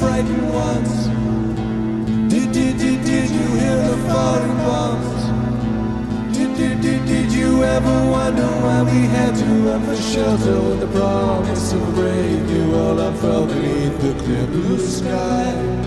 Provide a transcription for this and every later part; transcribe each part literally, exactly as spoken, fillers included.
frightened ones? Did, did, did, did you hear the falling bombs? Did, did, did, did you ever wonder why we had to run for shelter with the promise of a brave new world unfurled beneath the clear blue sky?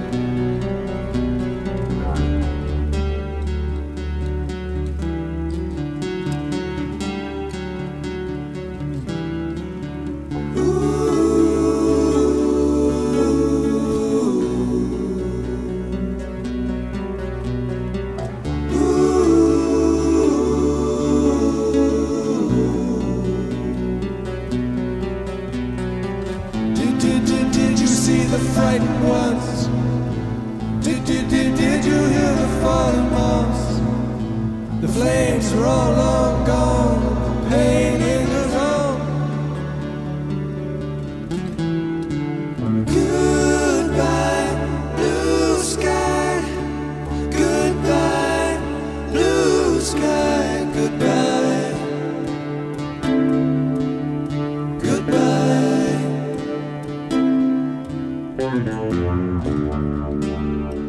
The frightened ones. Did, did, did, did you hear the falling bombs? The flames are all long gone, the pain lingers on. Goodbye, blue sky. Goodbye, blue sky. Goodbye. Goodbye.